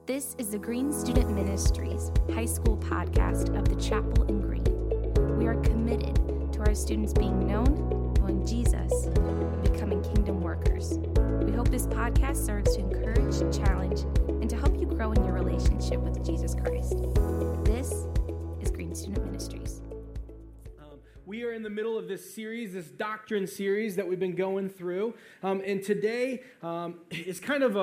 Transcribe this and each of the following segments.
This is the Green Student Ministries high school podcast of the Chapel in Green. We are committed to our students being known, knowing Jesus, and becoming kingdom workers. We hope this podcast serves to encourage, challenge, and to help you grow in your relationship with Jesus Christ. This is Green Student Ministries. We are in the middle of this series, this doctrine series that we've been going through, and today is kind of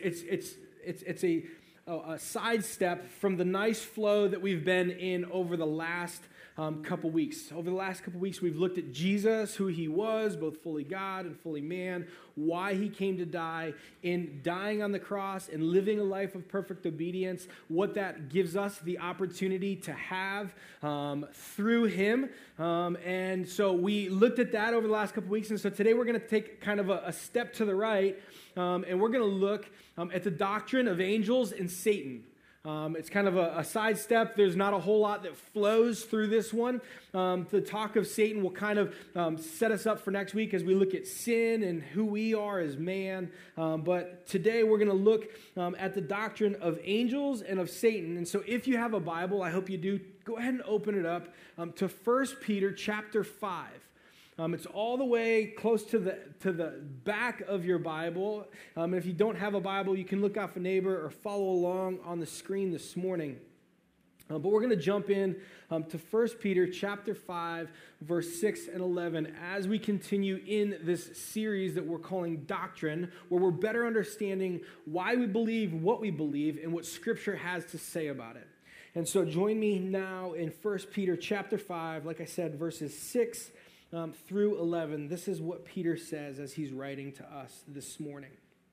a sidestep from the nice flow that we've been in over the last couple weeks. Over the last couple weeks, we've looked at Jesus, who he was, both fully God and fully man, why he came to die, in dying on the cross and living a life of perfect obedience, what that gives us the opportunity to have through him. And so we looked at that over the last couple weeks, and so today we're going to take kind of a step to the right, and we're going to look at the doctrine of angels and Satan. It's kind of a sidestep. There's not a whole lot that flows through this one. The talk of Satan will kind of set us up for next week as we look at sin and who we are as man. But today we're going to look at the doctrine of angels and of Satan. And so if you have a Bible, I hope you do, go ahead and open it up to 1 Peter chapter 5. It's all the way close to the back of your Bible. If you don't have a Bible, you can look off a neighbor or follow along on the screen this morning. But we're going to jump in to 1 Peter chapter 5, verse 6 and 11 as we continue in this series that we're calling Doctrine, where we're better understanding why we believe what we believe and what Scripture has to say about it. And so join me now in 1 Peter chapter 5, like I said, verses 6 through 11. This is what Peter says as he's writing to us this morning.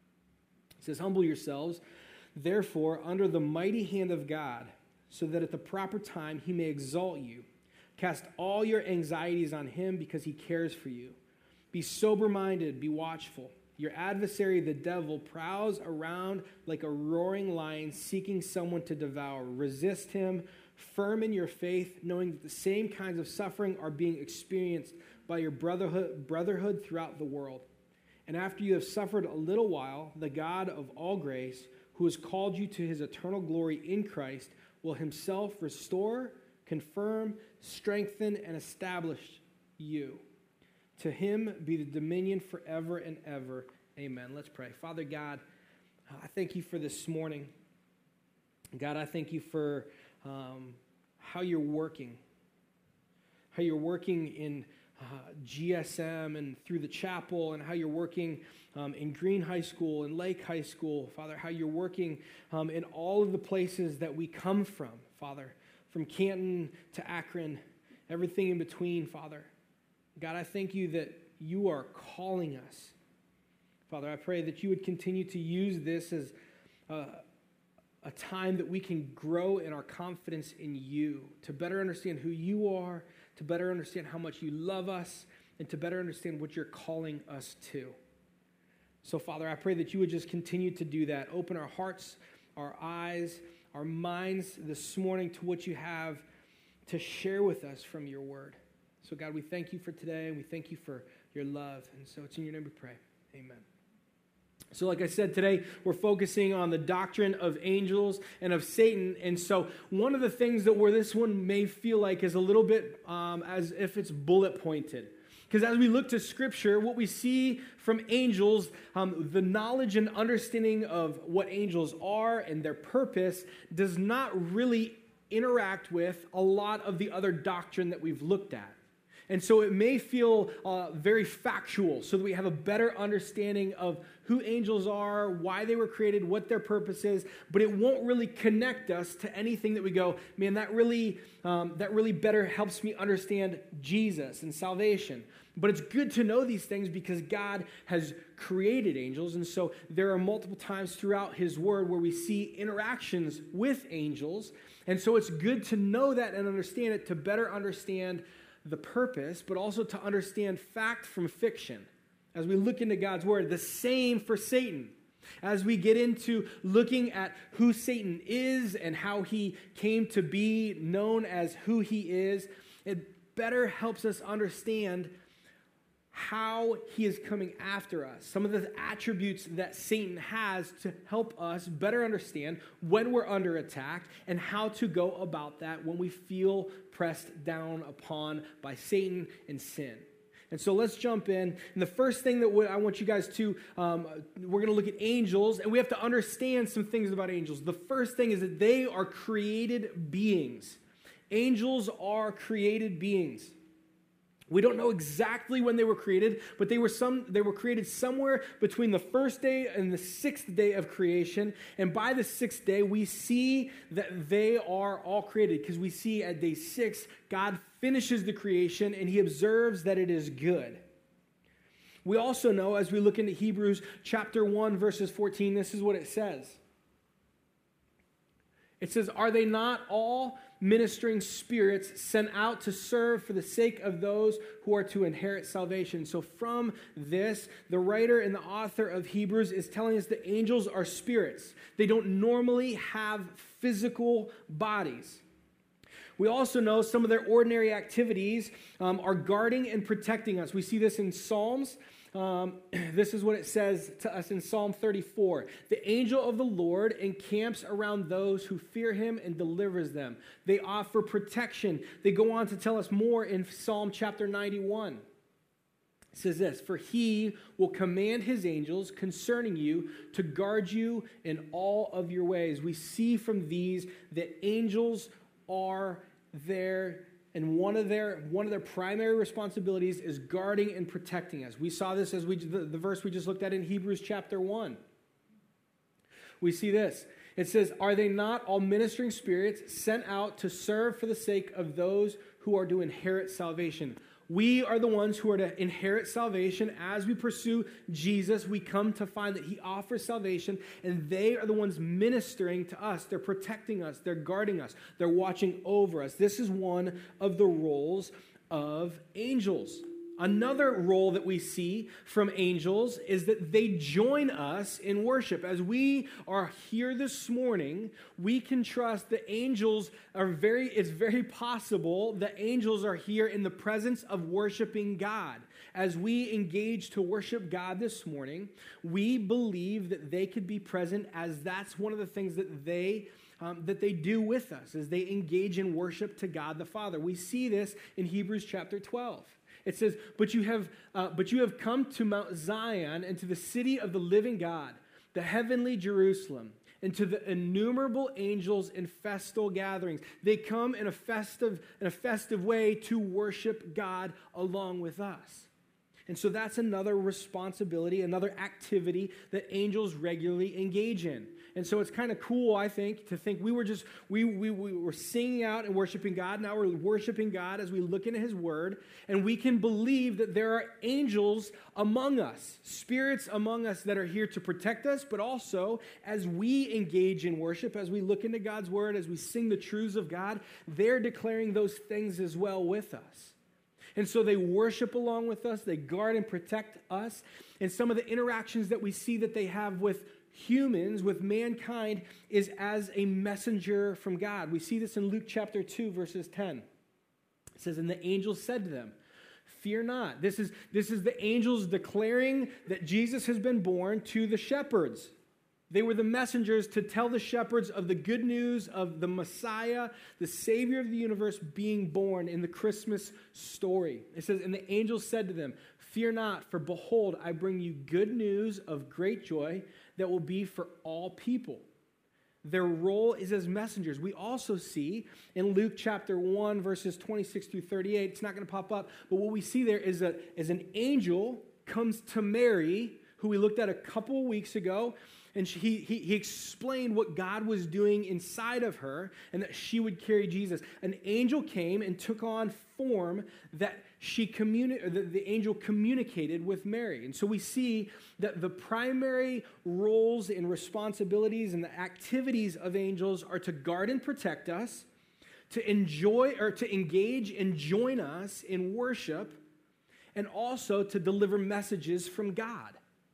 He says, "Humble yourselves, therefore, under the mighty hand of God, so that at the proper time he may exalt you. Cast all your anxieties on him because he cares for you. Be sober-minded, be watchful. Your adversary, the devil, prowls around like a roaring lion seeking someone to devour. Resist him, firm in your faith, knowing that the same kinds of suffering are being experienced by your brotherhood throughout the world. And after you have suffered a little while, the God of all grace, who has called you to his eternal glory in Christ, will himself restore, confirm, strengthen, and establish you. To him be the dominion forever and ever. Amen." Let's pray. Father God, I thank you for this morning. God, I thank you for how you're working in GSM and through the chapel, and how you're working in Green High School and Lake High School, Father, how you're working in all of the places that we come from, Father, from Canton to Akron, everything in between, Father. God, I thank you that you are calling us. Father, I pray that you would continue to use this as a time that we can grow in our confidence in you, to better understand who you are, to better understand how much you love us, and to better understand what you're calling us to. So, Father, I pray that you would just continue to do that. Open our hearts, our eyes, our minds this morning to what you have to share with us from your word. So, God, we thank you for today, and we thank you for your love. And so it's in your name we pray. Amen. So like I said, today we're focusing on the doctrine of angels and of Satan. And so one of the things that where this one may feel like is a little bit as if it's bullet pointed. Because as we look to Scripture, what we see from angels, the knowledge and understanding of what angels are and their purpose does not really interact with a lot of the other doctrine that we've looked at. And so it may feel very factual, so that we have a better understanding of who angels are, why they were created, what their purpose is, but it won't really connect us to anything that we go, man, that really better helps me understand Jesus and salvation. But it's good to know these things because God has created angels, and so there are multiple times throughout his word where we see interactions with angels, and so it's good to know that and understand it to better understand the purpose, but also to understand fact from fiction. As we look into God's word, the same for Satan. As we get into looking at who Satan is and how he came to be known as who he is, it better helps us understand how he is coming after us, some of the attributes that Satan has to help us better understand when we're under attack and how to go about that when we feel pressed down upon by Satan and sin. And so let's jump in. And the first thing that I want you guys to, we're going to look at angels, and we have to understand some things about angels. The first thing is that they are created beings. Angels are created beings. We don't know exactly when they were created, but they were created somewhere between the first day and the sixth day of creation. And by the sixth day, we see that they are all created, because we see at day 6, God finishes the creation and he observes that it is good. We also know, as we look into Hebrews chapter 1, verses 14, this is what it says. It says, "Are they not all ministering spirits sent out to serve for the sake of those who are to inherit salvation?" So from this, the writer and the author of Hebrews is telling us that angels are spirits. They don't normally have physical bodies. We also know some of their ordinary activities are guarding and protecting us. We see this in Psalms. This is what it says to us in Psalm 34. "The angel of the Lord encamps around those who fear him and delivers them." They offer protection. They go on to tell us more in Psalm chapter 91. It says this, "For he will command his angels concerning you to guard you in all of your ways." We see from these that angels are there, and one of their primary responsibilities is guarding and protecting us. We saw this as the verse we just looked at in Hebrews chapter 1. We see this. It says, "Are they not all ministering spirits sent out to serve for the sake of those who are to inherit salvation?" We are the ones who are to inherit salvation. As we pursue Jesus, we come to find that he offers salvation, and they are the ones ministering to us. They're protecting us. They're guarding us. They're watching over us. This is one of the roles of angels. Another role that we see from angels is that they join us in worship. As we are here this morning, we can trust that angels it's very possible that angels are here in the presence of worshiping God. As we engage to worship God this morning, we believe that they could be present, as that's one of the things that they do with us, as they engage in worship to God the Father. We see this in Hebrews chapter 12. It says, but you have come to Mount Zion and to the city of the living God, the heavenly Jerusalem, and to the innumerable angels in festal gatherings." They come in a festive way to worship God along with us. And so that's another responsibility, another activity that angels regularly engage in. And so it's kind of cool, I think, to think we were singing out and worshiping God. Now we're worshiping God as we look into his word. And we can believe that there are angels among us, spirits among us that are here to protect us. But also, as we engage in worship, as we look into God's word, as we sing the truths of God, they're declaring those things as well with us. And so they worship along with us. They guard and protect us. And some of the interactions that we see that they have with humans, with mankind, is as a messenger from God. We see this in Luke chapter 2, verses 10. It says, "And the angel said to them, 'Fear not.'" This is the angels declaring that Jesus has been born to the shepherds. They were the messengers to tell the shepherds of the good news of the Messiah, the Savior of the universe, being born in the Christmas story. It says, "And the angel said to them, 'Fear not, for behold, I bring you good news of great joy that will be for all people.'" Their role is as messengers. We also see in Luke chapter 1, verses 26 through 38, it's not going to pop up, but what we see there is an angel comes to Mary, who we looked at a couple of weeks ago, and he explained what God was doing inside of her and that she would carry Jesus. An angel came and took on form that the angel communicated with Mary. And so we see that the primary roles and responsibilities and the activities of angels are to guard and protect us, to enjoy or to engage and join us in worship, and also to deliver messages from God.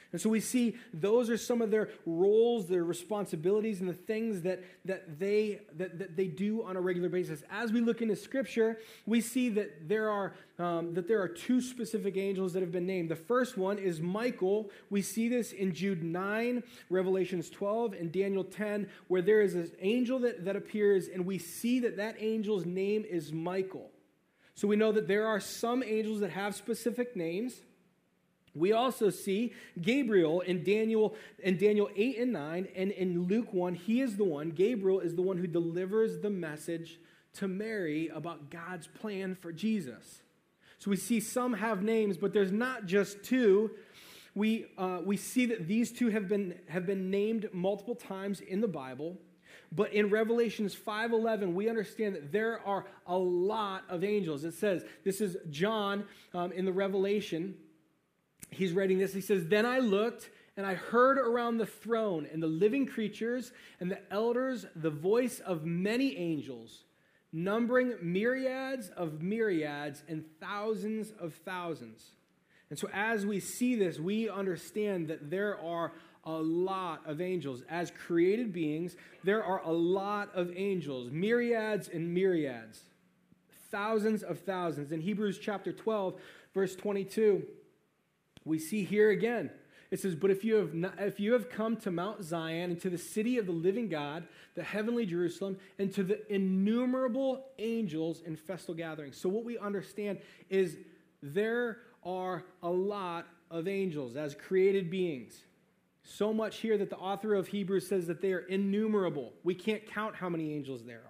And so we see those are some of their roles, their responsibilities, and the things that they do on a regular basis. As we look into Scripture, we see that there are two specific angels that have been named. The first one is Michael. We see this in Jude 9, Revelations 12, and Daniel 10, where there is an angel that appears, and we see that angel's name is Michael. So we know that there are some angels that have specific names. We also see Gabriel in Daniel 8 and 9, and in Luke 1, Gabriel is the one who delivers the message to Mary about God's plan for Jesus. So we see some have names, but there's not just two. We see that these two have been named multiple times in the Bible. But in Revelations 5:11, we understand that there are a lot of angels. It says, this is John in the Revelation. He's writing this. He says, "Then I looked, and I heard around the throne and the living creatures and the elders the voice of many angels, numbering myriads of myriads and thousands of thousands." And so as we see this, we understand that there are a lot of angels. As created beings, there are a lot of angels, myriads and myriads, thousands of thousands. In Hebrews chapter 12, verse 22, we see here again, it says, "But if you have come to Mount Zion and to the city of the living God, the heavenly Jerusalem, and to the innumerable angels in festal gatherings." So what we understand is there are a lot of angels as created beings. So much here that the author of Hebrews says that they are innumerable. We can't count how many angels there are.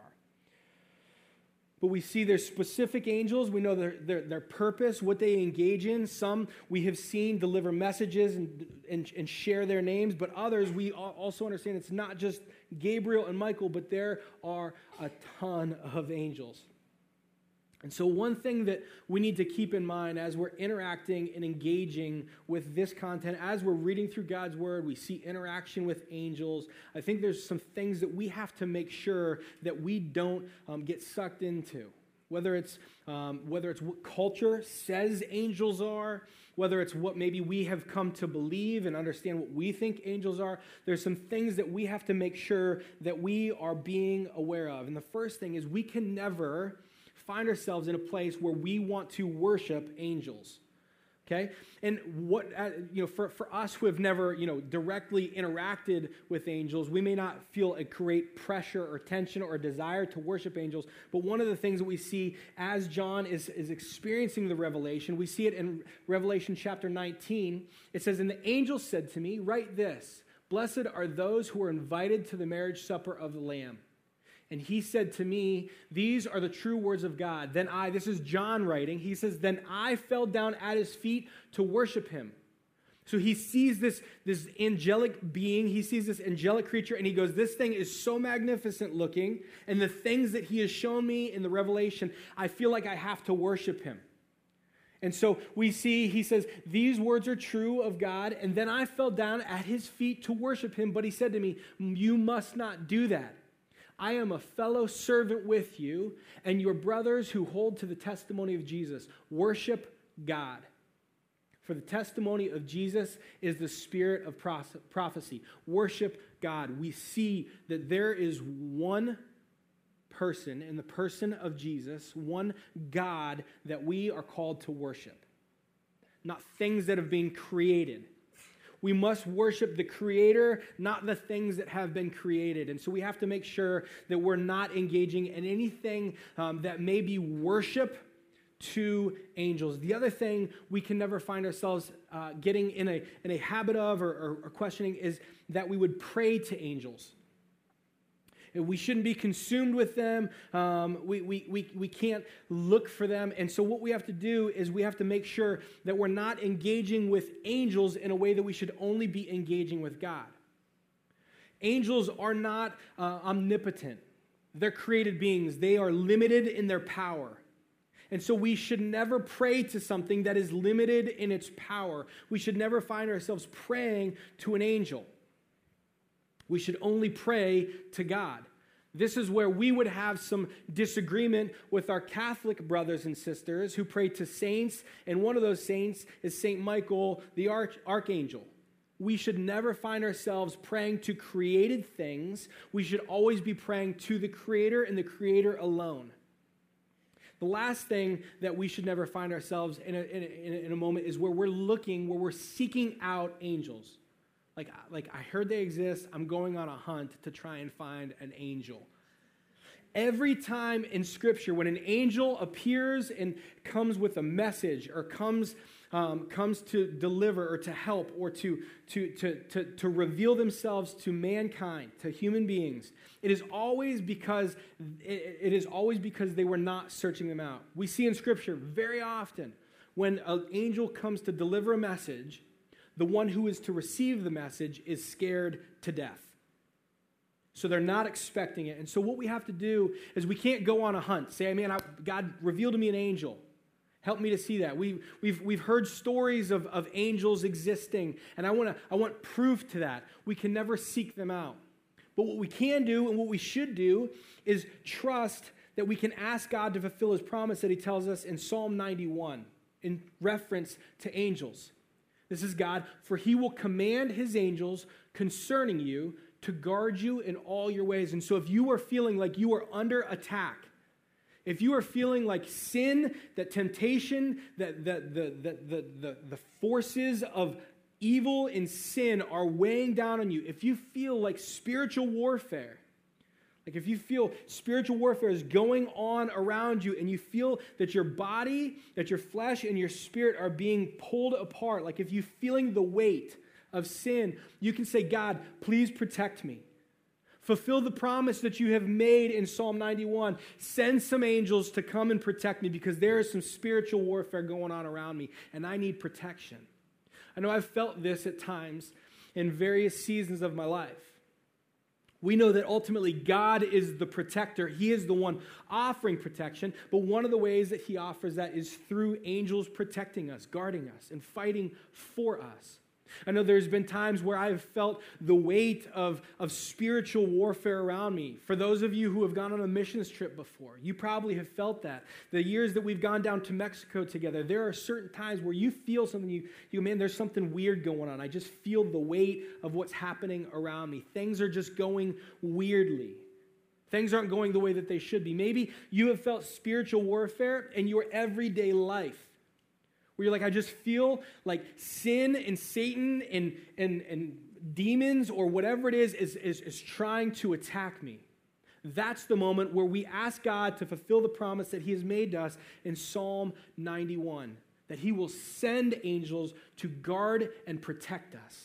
But we see there's specific angels. We know their purpose, what they engage in. Some we have seen deliver messages and share their names, but others we also understand it's not just Gabriel and Michael, but there are a ton of angels. And so one thing that we need to keep in mind as we're interacting and engaging with this content, as we're reading through God's Word, we see interaction with angels. I think there's some things that we have to make sure that we don't get sucked into. Whether it's what culture says angels are, whether it's what maybe we have come to believe and understand what we think angels are, there's some things that we have to make sure that we are being aware of. And the first thing is we can never find ourselves in a place where we want to worship angels, okay? And what, for us who have never, directly interacted with angels, we may not feel a great pressure or tension or desire to worship angels, but one of the things that we see as John is experiencing the revelation, we see it in Revelation chapter 19. It says, "And the angel said to me, write this, blessed are those who are invited to the marriage supper of the Lamb. And he said to me, these are the true words of God. Then this is John writing, he says, then I fell down at his feet to worship him." So he sees this angelic being, he sees this angelic creature, and he goes, this thing is so magnificent looking, and the things that he has shown me in the revelation, I feel like I have to worship him. And so we see, he says, these words are true of God, and then I fell down at his feet to worship him, but he said to me, you must not do that. I am a fellow servant with you and your brothers who hold to the testimony of Jesus. Worship God. For the testimony of Jesus is the spirit of prophecy. Worship God. We see that there is one person in the person of Jesus, one God that we are called to worship. Not things that have been created. We must worship the Creator, not the things that have been created. And so we have to make sure that we're not engaging in anything that may be worship to angels. The other thing we can never find ourselves getting in a habit of or questioning is that we would pray to angels. We shouldn't be consumed with them. We can't look for them. And so what we have to do is we have to make sure that we're not engaging with angels in a way that we should only be engaging with God. Angels are not omnipotent. They're created beings. They are limited in their power. And so we should never pray to something that is limited in its power. We should never find ourselves praying to an angel. We should only pray to God. This is where we would have some disagreement with our Catholic brothers and sisters who pray to saints, and one of those saints is Saint Michael, the archangel. we should never find ourselves praying to created things. We should always be praying to the Creator and the Creator alone. The last thing that we should never find ourselves in a moment is where we're seeking out angels. Like I heard they exist, I'm going on a hunt to try and find an angel. Every time in Scripture, when an angel appears and comes with a message or comes to deliver or to help or to reveal themselves to mankind, to human beings, it is always because they were not searching them out. We see in Scripture very often when an angel comes to deliver a message, the one who is to receive the message is scared to death. So they're not expecting it. And so what we have to do is we can't go on a hunt. Say, man, God revealed to me an angel. Help me to see that. We've heard stories of angels existing, and I want proof to that. We can never seek them out. But what we can do and what we should do is trust that we can ask God to fulfill his promise that he tells us in Psalm 91 in reference to angels. This is God, for he will command his angels concerning you to guard you in all your ways. And so if you are feeling like you are under attack, if you are feeling like sin, that temptation, that the forces of evil and sin are weighing down on you, if you feel like spiritual warfare, like if you feel spiritual warfare is going on around you and you feel that your body, that your flesh and your spirit are being pulled apart, like if you're feeling the weight of sin, you can say, God, please protect me. Fulfill the promise that you have made in Psalm 91. Send some angels to come and protect me because there is some spiritual warfare going on around me and I need protection. I know I've felt this at times in various seasons of my life. We know that ultimately God is the protector. He is the one offering protection, but one of the ways that he offers that is through angels protecting us, guarding us, and fighting for us. I know there's been times where I've felt the weight of spiritual warfare around me. For those of you who have gone on a missions trip before, you probably have felt that. The years that we've gone down to Mexico together, there are certain times where you feel something, you man, there's something weird going on. I just feel the weight of what's happening around me. Things are just going weirdly. Things aren't going the way that they should be. Maybe you have felt spiritual warfare in your everyday life, where you're like, I just feel like sin and Satan and demons or whatever it is trying to attack me. That's the moment where we ask God to fulfill the promise that he has made to us in Psalm 91, that he will send angels to guard and protect us.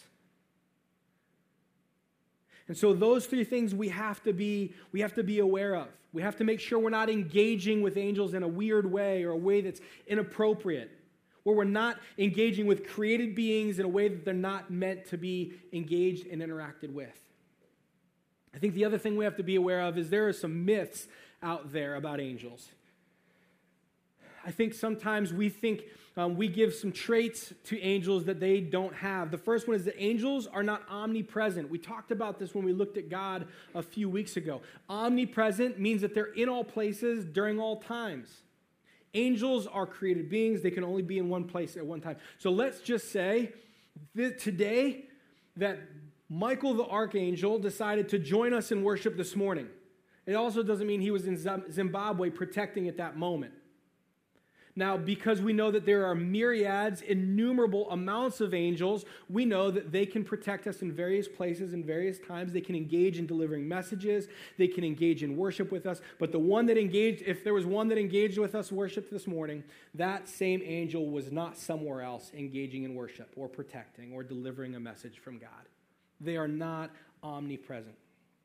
And so those three things we have to be aware of. We have to make sure we're not engaging with angels in a weird way or a way that's inappropriate, where we're not engaging with created beings in a way that they're not meant to be engaged and interacted with. I think the other thing we have to be aware of is there are some myths out there about angels. I think sometimes we give some traits to angels that they don't have. The first one is that angels are not omnipresent. We talked about this when we looked at God a few weeks ago. Omnipresent means that they're in all places during all times. Angels are created beings. They can only be in one place at one time. So let's just say that today that Michael the Archangel decided to join us in worship this morning. It also doesn't mean he was in Zimbabwe protecting at that moment. Now, because we know that there are myriads, innumerable amounts of angels, we know that they can protect us in various places and various times. They can engage in delivering messages. They can engage in worship with us. But the one that engaged, if there was one that engaged with us worship this morning, that same angel was not somewhere else engaging in worship or protecting or delivering a message from God. They are not omnipresent.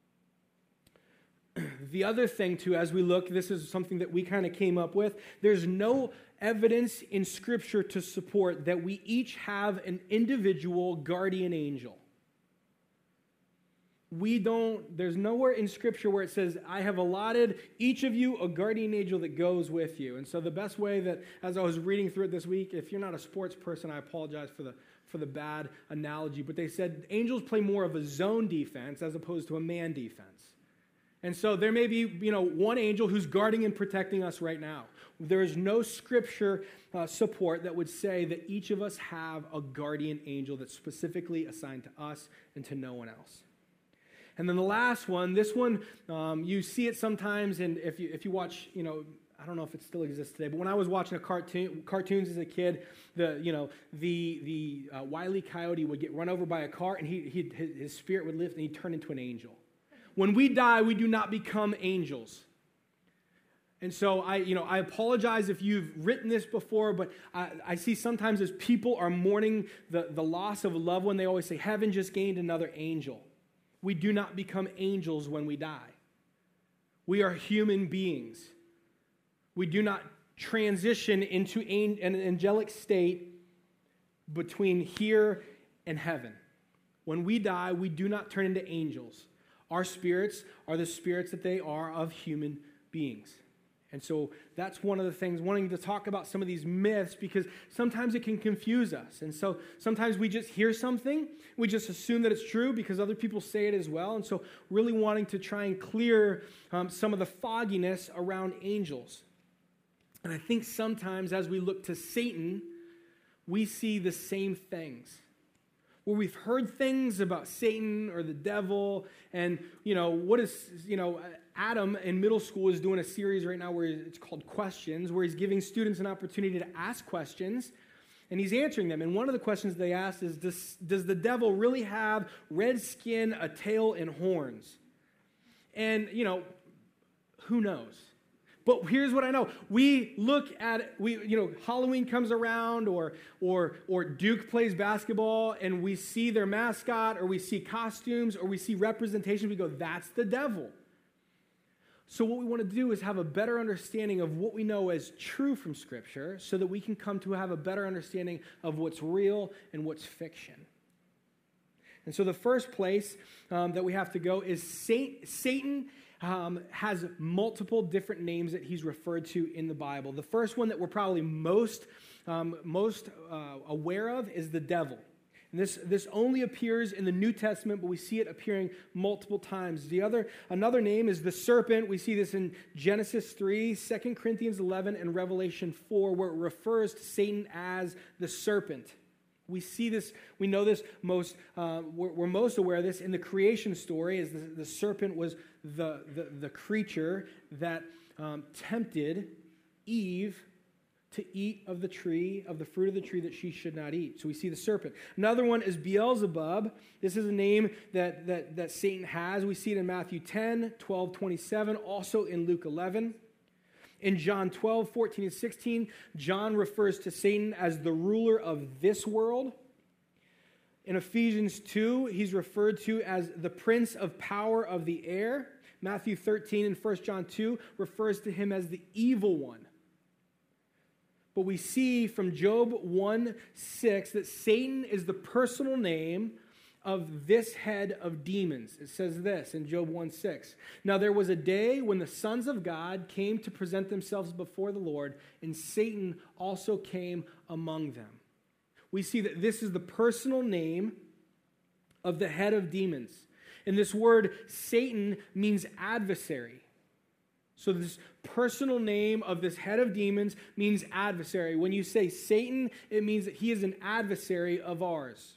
The other thing, too, as we look, this is something that we kind of came up with. There's no evidence in Scripture to support that we each have an individual guardian angel. There's nowhere in Scripture where it says, I have allotted each of you a guardian angel that goes with you. And so the best way that, as I was reading through it this week, if you're not a sports person, I apologize for the bad analogy, but they said angels play more of a zone defense as opposed to a man defense. And so there may be, one angel who's guarding and protecting us right now. There is no scripture support that would say that each of us have a guardian angel that's specifically assigned to us and to no one else. And then the last one, this one, you see it sometimes, and if you watch, I don't know if it still exists today, but when I was watching cartoons as a kid, the Wile E. Coyote would get run over by a car, and his spirit would lift, and he'd turn into an angel. When we die, we do not become angels. And so I apologize if you've written this before, but I see sometimes as people are mourning the loss of a loved one, they always say, heaven just gained another angel. We do not become angels when we die. We are human beings. We do not transition into an angelic state between here and heaven. When we die, we do not turn into angels. Our spirits are the spirits that they are of human beings. And so that's one of the things, wanting to talk about some of these myths, because sometimes it can confuse us. And so sometimes we just hear something, we just assume that it's true because other people say it as well. And so really wanting to try and clear some of the fogginess around angels. And I think sometimes as we look to Satan, we see the same things. Where we've heard things about Satan or the devil, and, Adam in middle school is doing a series right now where it's called Questions, where he's giving students an opportunity to ask questions, and he's answering them. And one of the questions they asked is, does the devil really have red skin, a tail, and horns? And, who knows? But here's what I know. We look at, Halloween comes around or Duke plays basketball and we see their mascot or we see costumes or we see representation. We go, that's the devil. So what we want to do is have a better understanding of what we know as true from Scripture so that we can come to have a better understanding of what's real and what's fiction. And so the first place that we have to go is Satan has multiple different names that he's referred to in the Bible. The first one that we're probably most aware of is the devil. And this only appears in the New Testament, but we see it appearing multiple times. Another name is the serpent. We see this in Genesis 3, 2 Corinthians 11, and Revelation 4, where it refers to Satan as the serpent. We see this, we know this we're most aware of this in the creation story, as the serpent was the creature that tempted Eve to eat of the fruit of the tree that she should not eat. So we see the serpent. Another one is Beelzebub. This is a name that Satan has. We see it in Matthew 10, 12, 27, also in Luke 11. In John 12, 14, and 16, John refers to Satan as the ruler of this world. In Ephesians 2, he's referred to as the prince of power of the air. Matthew 13 and 1 John 2 refers to him as the evil one. But we see from Job 1:6 that Satan is the personal name of this head of demons. It says this in Job 1:6. Now there was a day when the sons of God came to present themselves before the Lord, and Satan also came among them. We see that this is the personal name of the head of demons. And this word Satan means adversary. So this personal name of this head of demons means adversary. When you say Satan, it means that he is an adversary of ours.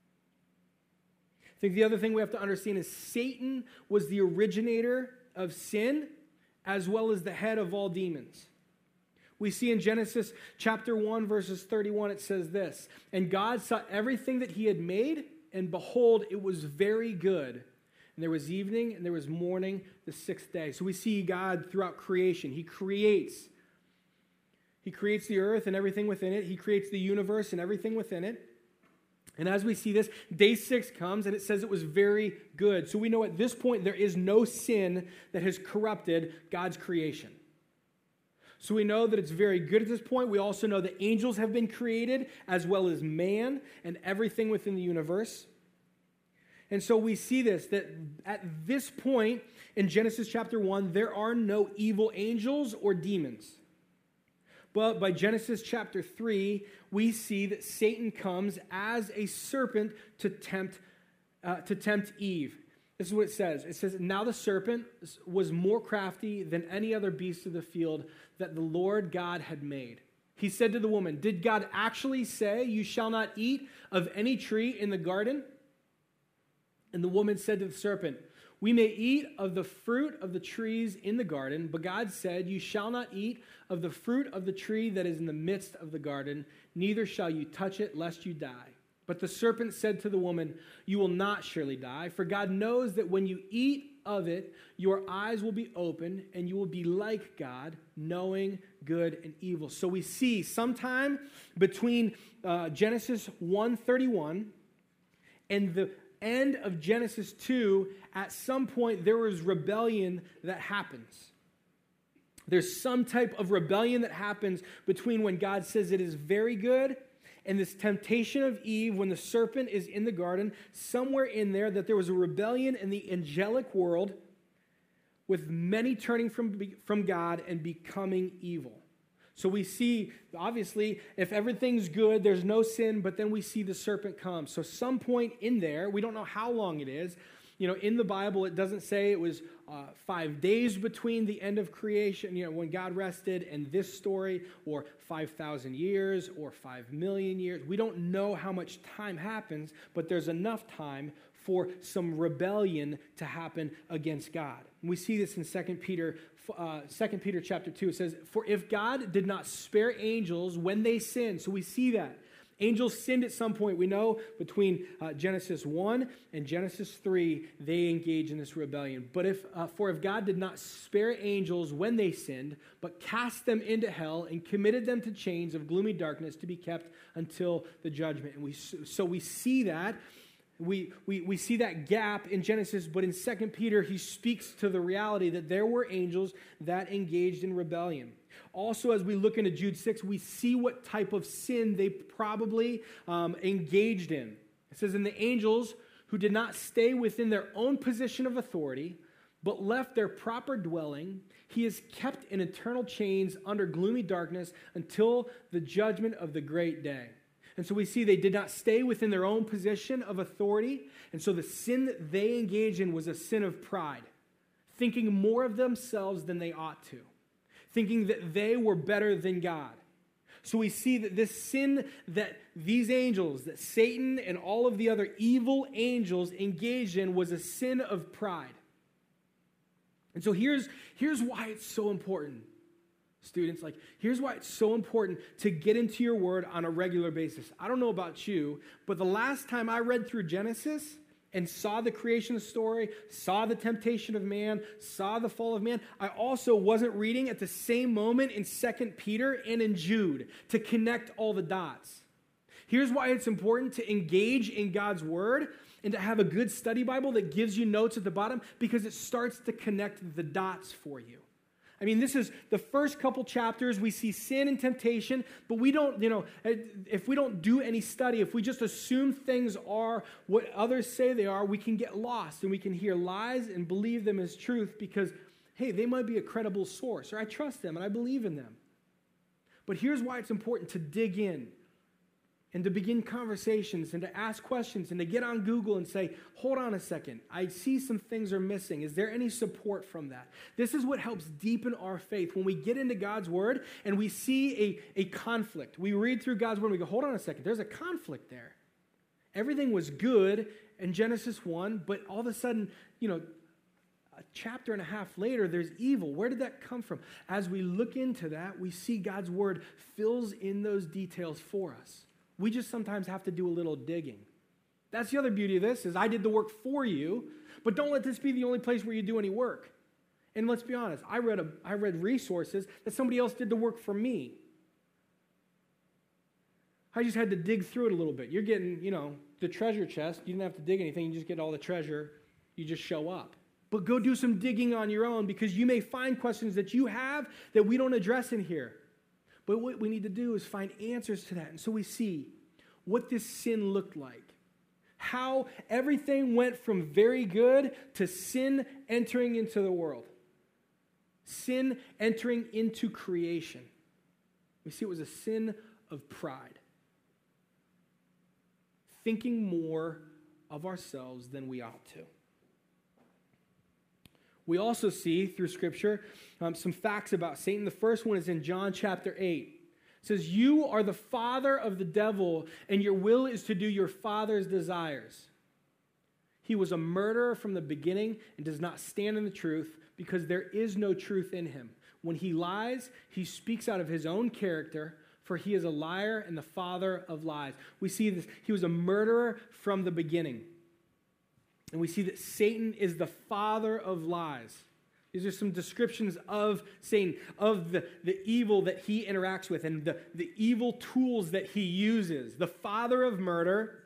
I think the other thing we have to understand is Satan was the originator of sin as well as the head of all demons. We see in Genesis chapter 1, verses 31, it says this, "And God saw everything that he had made, and behold, it was very good. And there was evening, and there was morning, the sixth day." So we see God throughout creation. He creates the earth and everything within it. He creates the universe and everything within it. And as we see this, day 6 comes, and it says it was very good. So we know at this point there is no sin that has corrupted God's creation. So we know that it's very good at this point. We also know that angels have been created, as well as man and everything within the universe. And so we see this, that at this point in Genesis chapter 1, there are no evil angels or demons. But by Genesis chapter 3, we see that Satan comes as a serpent to tempt Eve. This is what it says. It says, now the serpent was more crafty than any other beast of the field that the Lord God had made. He said to the woman, did God actually say, you shall not eat of any tree in the garden? And the woman said to the serpent, we may eat of the fruit of the trees in the garden, but God said, you shall not eat of the fruit of the tree that is in the midst of the garden, neither shall you touch it, lest you die. But the serpent said to the woman, you will not surely die, for God knows that when you eat of it, your eyes will be opened, and you will be like God, knowing good and evil. So we see sometime between Genesis 1:31 and the end of Genesis 2, at some point there was rebellion that happens. There's some type of rebellion that happens between when God says it is very good and this temptation of Eve when the serpent is in the garden, somewhere in there that there was a rebellion in the angelic world with many turning from God and becoming evil. So we see, obviously, if everything's good, there's no sin, but then we see the serpent come. So some point in there, we don't know how long it is. You know, in the Bible, it doesn't say it was 5 days between the end of creation, you know, when God rested, and this story, or 5,000 years, or 5 million years. We don't know how much time happens, but there's enough time for some rebellion to happen against God. And we see this in 2 Peter chapter 2. It says, for if God did not spare angels when they sinned, so we see that. Angels sinned at some point. We know between Genesis 1 and Genesis 3, they engage in this rebellion. But if God did not spare angels when they sinned, but cast them into hell and committed them to chains of gloomy darkness to be kept until the judgment. And we see that. We see that gap in Genesis, but in 2 Peter, he speaks to the reality that there were angels that engaged in rebellion. Also, as we look into Jude 6, we see what type of sin they probably engaged in. It says, and the angels who did not stay within their own position of authority, but left their proper dwelling, he is kept in eternal chains under gloomy darkness until the judgment of the great day. And so we see they did not stay within their own position of authority. And so the sin that they engaged in was a sin of pride, thinking more of themselves than they ought to, thinking that they were better than God. So we see that this sin that these angels, that Satan and all of the other evil angels engaged in was a sin of pride. And so here's why it's so important. Students, here's why it's so important to get into your word on a regular basis. I don't know about you, but the last time I read through Genesis and saw the creation story, saw the temptation of man, saw the fall of man, I also wasn't reading at the same moment in 2 Peter and in Jude to connect all the dots. Here's why it's important to engage in God's word and to have a good study Bible that gives you notes at the bottom, because it starts to connect the dots for you. I mean, this is the first couple chapters. We see sin and temptation, but we don't, if we don't do any study, if we just assume things are what others say they are, we can get lost and we can hear lies and believe them as truth because, hey, they might be a credible source, or I trust them and I believe in them. But here's why it's important to dig in and to begin conversations and to ask questions and to get on Google and say, hold on a second, I see some things are missing. Is there any support from that? This is what helps deepen our faith. When we get into God's word and we see a conflict, we read through God's word and we go, hold on a second, there's a conflict there. Everything was good in Genesis 1, but all of a sudden, a chapter and a half later, there's evil. Where did that come from? As we look into that, we see God's word fills in those details for us. We just sometimes have to do a little digging. That's the other beauty of this, is I did the work for you, but don't let this be the only place where you do any work. And let's be honest, I read resources that somebody else did the work for me. I just had to dig through it a little bit. You're getting, the treasure chest. You didn't have to dig anything. You just get all the treasure. You just show up. But go do some digging on your own, because you may find questions that you have that we don't address in here. But what we need to do is find answers to that. And so we see what this sin looked like, how everything went from very good to sin entering into the world, sin entering into creation. We see it was a sin of pride, thinking more of ourselves than we ought to. We also see through Scripture some facts about Satan. The first one is in John chapter 8. It says, "You are the father of the devil, and your will is to do your father's desires. He was a murderer from the beginning and does not stand in the truth because there is no truth in him. When he lies, he speaks out of his own character, for he is a liar and the father of lies." We see this. He was a murderer from the beginning. And we see that Satan is the father of lies. These are some descriptions of Satan, of the evil that he interacts with and the evil tools that he uses. The father of murder,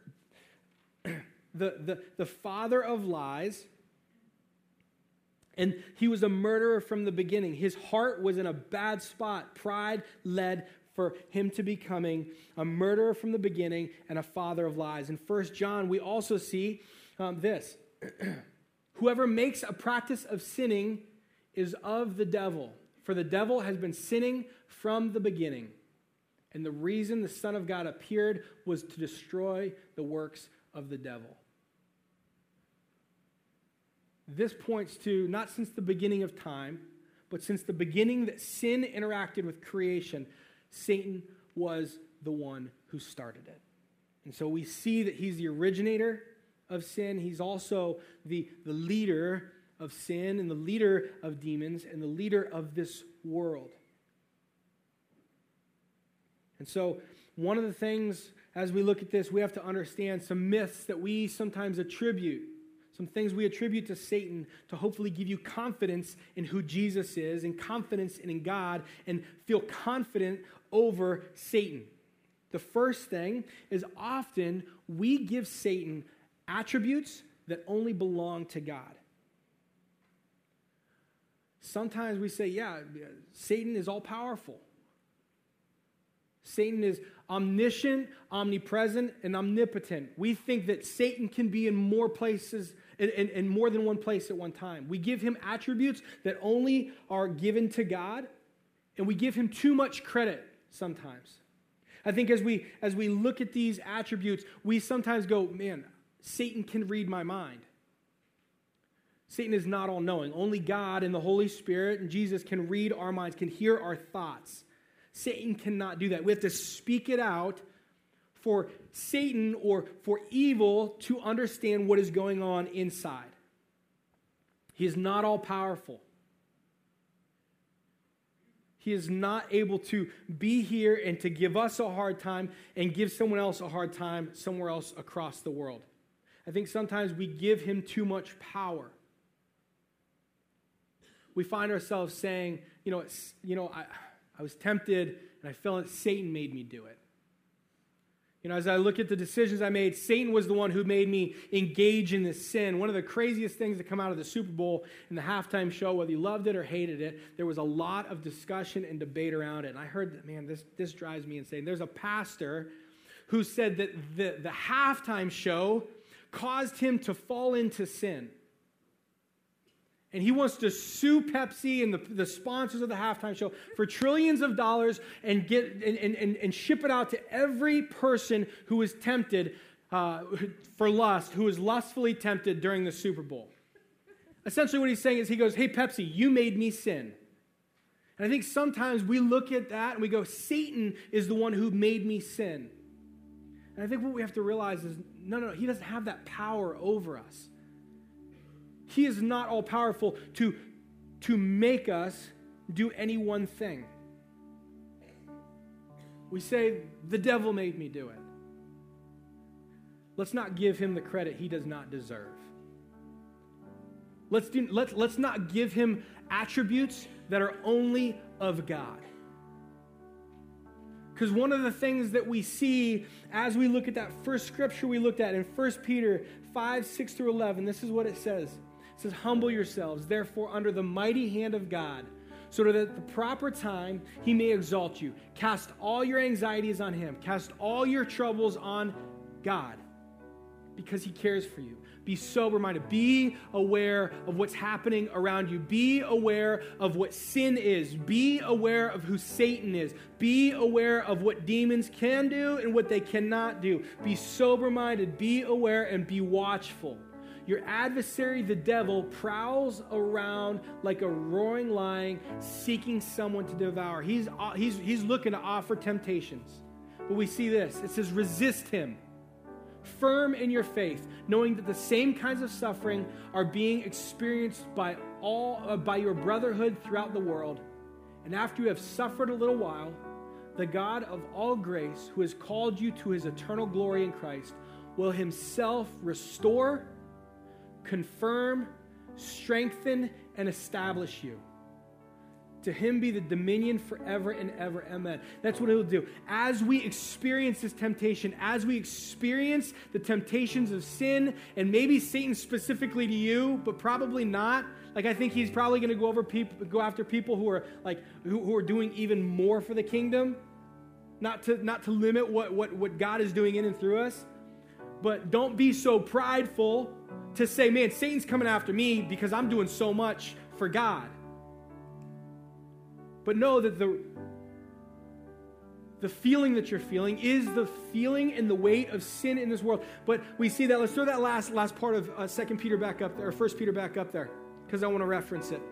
the father of lies, and he was a murderer from the beginning. His heart was in a bad spot. Pride led for him to becoming a murderer from the beginning and a father of lies. In 1 John, we also see this. "Whoever makes a practice of sinning is of the devil, for the devil has been sinning from the beginning. And the reason the Son of God appeared was to destroy the works of the devil." This points to, not since the beginning of time, but since the beginning that sin interacted with creation, Satan was the one who started it. And so we see that he's the originator of sin. He's also the leader of sin and the leader of demons and the leader of this world. And so one of the things, as we look at this, we have to understand some myths that we sometimes attribute, some things we attribute to Satan to hopefully give you confidence in who Jesus is and confidence in God and feel confident over Satan. The first thing is often we give Satan attributes that only belong to God. Sometimes we say, yeah, Satan is all-powerful. Satan is omniscient, omnipresent, and omnipotent. We think that Satan can be in more places, in more than one place at one time. We give him attributes that only are given to God, and we give him too much credit sometimes. I think as we look at these attributes, we sometimes go, man, Satan can read my mind. Satan is not all-knowing. Only God and the Holy Spirit and Jesus can read our minds, can hear our thoughts. Satan cannot do that. We have to speak it out for Satan or for evil to understand what is going on inside. He is not all-powerful. He is not able to be here and to give us a hard time and give someone else a hard time somewhere else across the world. I think sometimes we give him too much power. We find ourselves saying, I was tempted and I felt that Satan made me do it. As I look at the decisions I made, Satan was the one who made me engage in this sin. One of the craziest things that come out of the Super Bowl in the halftime show, whether you loved it or hated it, there was a lot of discussion and debate around it. And I heard that, man, this drives me insane. There's a pastor who said that the halftime show caused him to fall into sin. And he wants to sue Pepsi and the sponsors of the halftime show for trillions of dollars and and ship it out to every person who is tempted for lust, who is lustfully tempted during the Super Bowl. Essentially what he's saying is he goes, hey, Pepsi, you made me sin. And I think sometimes we look at that and we go, Satan is the one who made me sin. And I think what we have to realize is, no, he doesn't have that power over us. He is not all-powerful to make us do any one thing. We say, the devil made me do it. Let's not give him the credit he does not deserve. Let's not give him attributes that are only of God. Because one of the things that we see as we look at that first scripture we looked at in 1 Peter 5, 6 through 11, this is what it says. It says, humble yourselves, therefore, under the mighty hand of God, so that at the proper time he may exalt you. Cast all your anxieties on him. Cast all your troubles on God, because he cares for you. Be sober-minded. Be aware of what's happening around you. Be aware of what sin is. Be aware of who Satan is. Be aware of what demons can do and what they cannot do. Be sober-minded. Be aware and be watchful. Your adversary, the devil, prowls around like a roaring lion, seeking someone to devour. He's looking to offer temptations. But we see this. It says, resist him. Firm in your faith, knowing that the same kinds of suffering are being experienced by your brotherhood throughout the world. And after you have suffered a little while, the God of all grace, who has called you to his eternal glory in Christ, will himself restore, confirm, strengthen, and establish you. To him be the dominion forever and ever. Amen. That's what he'll do. As we experience this temptation, as we experience the temptations of sin, and maybe Satan specifically to you, but probably not. Like, I think he's probably going to go after people who are doing even more for the kingdom, not to limit what God is doing in and through us. But don't be so prideful to say, man, Satan's coming after me because I'm doing so much for God. But know that the feeling that you're feeling is the feeling and the weight of sin in this world. But we see that. Let's throw that last part of 2 Peter back up there, or 1 Peter back up there, because I want to reference it.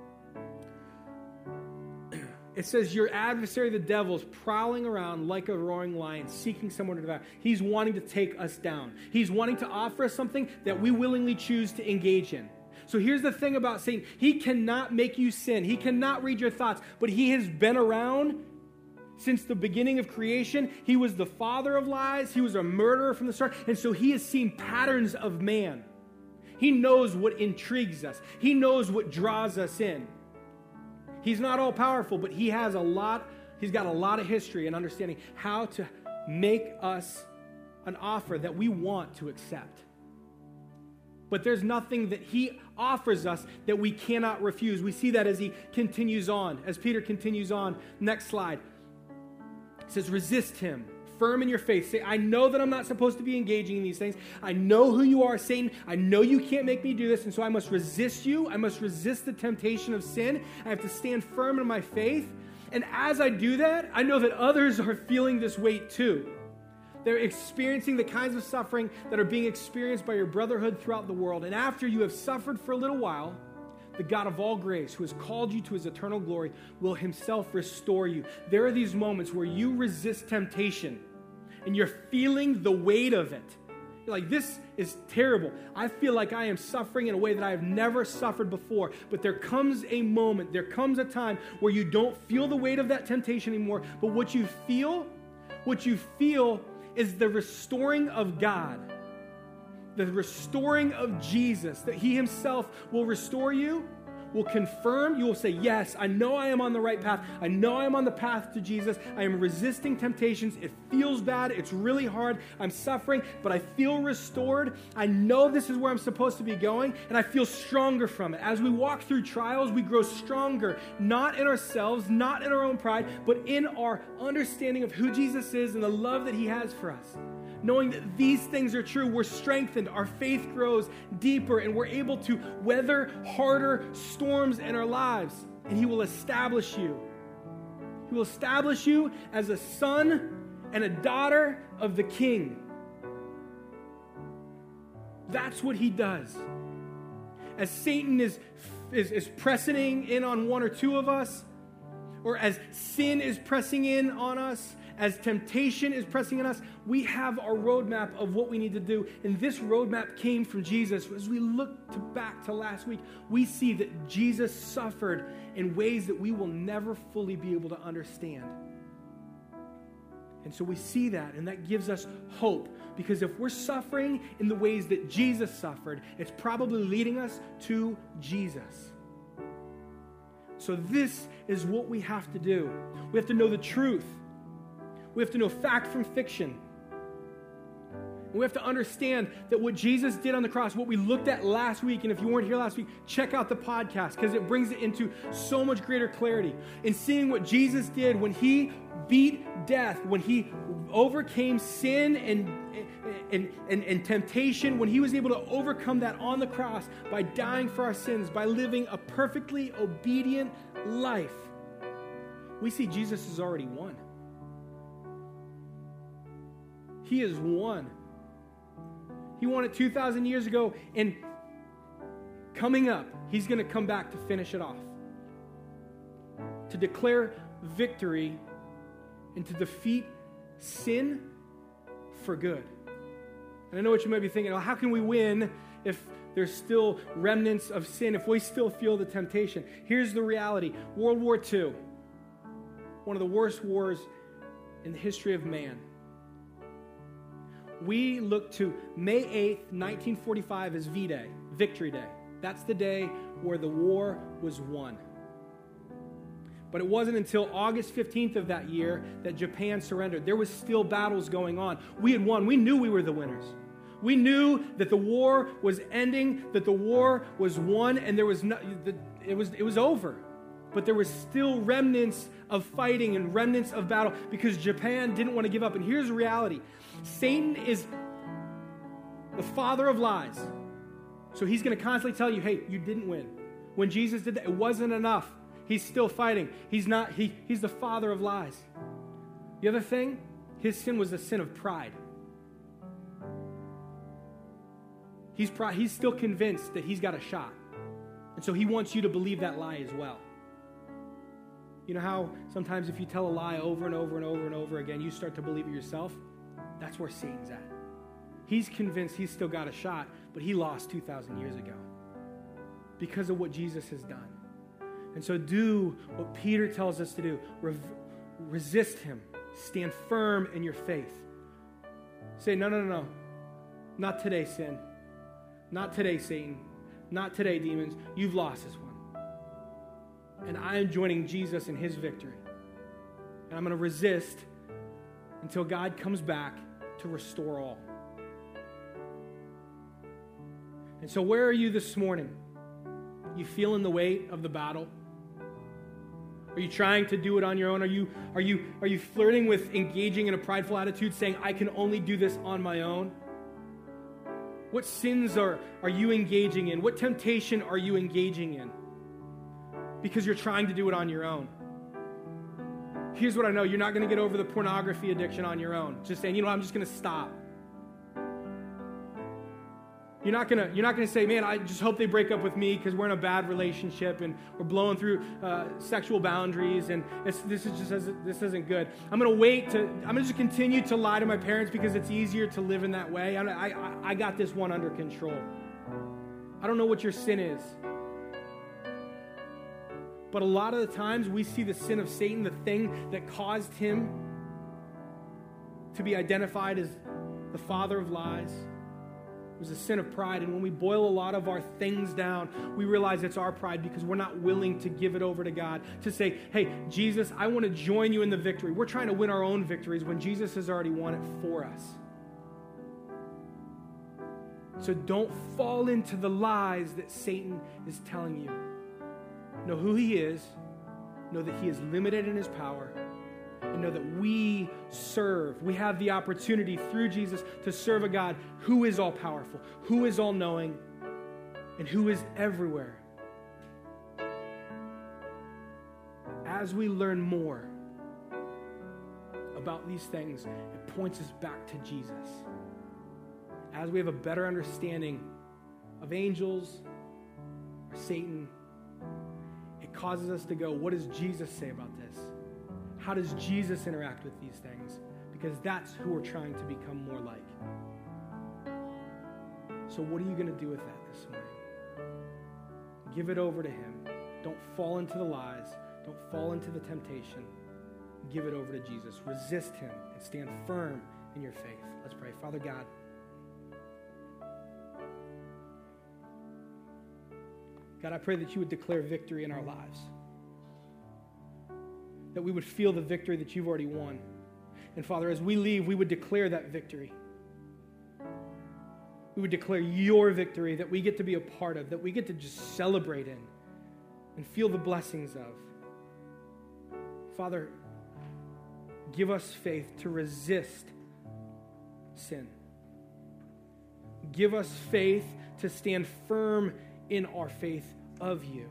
It says, your adversary, the devil, is prowling around like a roaring lion, seeking someone to devour. He's wanting to take us down. He's wanting to offer us something that we willingly choose to engage in. So here's the thing about Satan. He cannot make you sin. He cannot read your thoughts, but he has been around since the beginning of creation. He was the father of lies. He was a murderer from the start. And so he has seen patterns of man. He knows what intrigues us. He knows what draws us in. He's not all powerful, but he's got a lot of history and understanding how to make us an offer that we want to accept. But there's nothing that he offers us that we cannot refuse. We see that as he continues on, as Peter continues on. Next slide. It says, resist him, firm in your faith. Say, I know that I'm not supposed to be engaging in these things. I know who you are, Satan. I know you can't make me do this, and so I must resist you. I must resist the temptation of sin. I have to stand firm in my faith. And as I do that, I know that others are feeling this weight too. They're experiencing the kinds of suffering that are being experienced by your brotherhood throughout the world. And after you have suffered for a little while, the God of all grace, who has called you to his eternal glory, will himself restore you. There are these moments where you resist temptation and you're feeling the weight of it. You're like, this is terrible. I feel like I am suffering in a way that I have never suffered before. But there comes a moment, there comes a time where you don't feel the weight of that temptation anymore. But what you feel is the restoring of God, the restoring of Jesus, that he himself will restore you, will confirm. You will say, yes, I know I am on the right path. I know I am on the path to Jesus. I am resisting temptations. It feels bad. It's really hard. I'm suffering, but I feel restored. I know this is where I'm supposed to be going, and I feel stronger from it. As we walk through trials, we grow stronger, not in ourselves, not in our own pride, but in our understanding of who Jesus is and the love that he has for us. Knowing that these things are true, we're strengthened, our faith grows deeper, and we're able to weather harder storms in our lives. And he will establish you. He will establish you as a son and a daughter of the King. That's what he does. As Satan is pressing in on one or two of us, or as sin is pressing in on us, as temptation is pressing on us, we have our roadmap of what we need to do. And this roadmap came from Jesus. As we look back to last week, we see that Jesus suffered in ways that we will never fully be able to understand. And so we see that, and that gives us hope. Because if we're suffering in the ways that Jesus suffered, it's probably leading us to Jesus. So this is what we have to do. We have to know the truth. We have to know fact from fiction. And we have to understand that what Jesus did on the cross, what we looked at last week, and if you weren't here last week, check out the podcast because it brings it into so much greater clarity. In seeing what Jesus did when he beat death, when he overcame sin and temptation, when he was able to overcome that on the cross by dying for our sins, by living a perfectly obedient life, we see Jesus has already won. He has won. He won it 2,000 years ago, and coming up, he's going to come back to finish it off. To declare victory and to defeat sin for good. And I know what you might be thinking, well, how can we win if there's still remnants of sin, if we still feel the temptation? Here's the reality. World War II, one of the worst wars in the history of man. We look to May 8th, 1945 as V-Day, Victory Day. That's the day where the war was won. But it wasn't until August 15th of that year that Japan surrendered. There was still battles going on. We had won. We knew we were the winners. We knew that the war was ending, that the war was won, and there was it was over. But there was still remnants of fighting and remnants of battle because Japan didn't want to give up. And here's the reality. Satan is the father of lies. So he's going to constantly tell you, hey, you didn't win. When Jesus did that, it wasn't enough. He's still fighting. He's the father of lies. The other thing, his sin was the sin of pride. He's still convinced that he's got a shot. And so he wants you to believe that lie as well. You know how sometimes if you tell a lie over and over and over and over again, you start to believe it yourself? That's where Satan's at. He's convinced he's still got a shot, but he lost 2,000 years ago because of what Jesus has done. And so do what Peter tells us to do. Resist him. Stand firm in your faith. Say, no. Not today, sin. Not today, Satan. Not today, demons. You've lost this one. And I am joining Jesus in his victory. And I'm going to resist until God comes back to restore all. And so where are you this morning? You feeling the weight of the battle? Are you trying to do it on your own? Are you flirting with engaging in a prideful attitude, saying, I can only do this on my own? What sins are you engaging in? What temptation are you engaging in? Because you're trying to do it on your own. Here's what I know. You're not going to get over the pornography addiction on your own. Just saying, I'm just going to stop. You're not gonna say, man, I just hope they break up with me because we're in a bad relationship and we're blowing through sexual boundaries and this isn't good. I'm gonna just continue to lie to my parents because it's easier to live in that way. I got this one under control. I don't know what your sin is. But a lot of the times we see the sin of Satan, the thing that caused him to be identified as the father of lies. It was a sin of pride. And when we boil a lot of our things down, we realize it's our pride because we're not willing to give it over to God. To say, hey, Jesus, I want to join you in the victory. We're trying to win our own victories when Jesus has already won it for us. So don't fall into the lies that Satan is telling you. Know who he is. Know that he is limited in his power. And know that we have the opportunity through Jesus to serve a God who is all powerful, who is all knowing, and who is everywhere. As we learn more about these things, it points us back to Jesus. As we have a better understanding of angels or Satan, it causes us to go, what does Jesus say about this? How does Jesus interact with these things? Because that's who we're trying to become more like. So what are you going to do with that this morning? Give it over to him. Don't fall into the lies. Don't fall into the temptation. Give it over to Jesus. Resist him and stand firm in your faith. Let's pray. Father God, I pray that you would declare victory in our lives. That we would feel the victory that you've already won. And Father, as we leave, we would declare that victory. We would declare your victory that we get to be a part of, that we get to just celebrate in and feel the blessings of. Father, give us faith to resist sin. Give us faith to stand firm in our faith of you.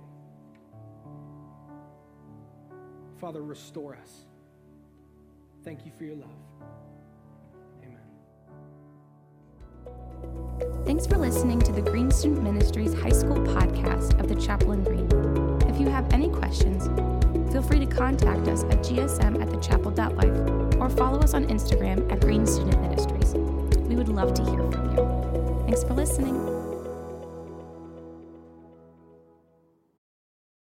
Father, restore us. Thank you for your love. Amen. Thanks for listening to the Green Student Ministries High School podcast of the Chapel in Green. If you have any questions, feel free to contact us at gsm@thechapel.life or follow us on Instagram at Green Student Ministries. We would love to hear from you. Thanks for listening.